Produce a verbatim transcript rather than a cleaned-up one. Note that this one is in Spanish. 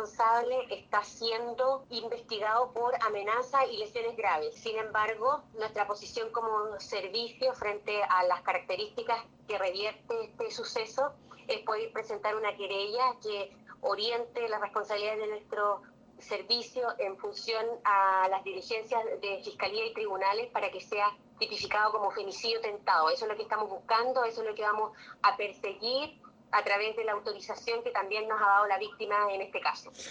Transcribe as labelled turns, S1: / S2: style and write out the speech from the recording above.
S1: responsable está siendo investigado por amenaza y lesiones graves. Sin embargo, nuestra posición como servicio frente a las características que revierte este suceso es poder presentar una querella que oriente las responsabilidades de nuestro servicio en función a las diligencias de Fiscalía y tribunales para que sea tipificado como femicidio tentado. Eso es lo que estamos buscando, eso es lo que vamos a perseguir a través de la autorización que también nos ha dado la víctima en este caso.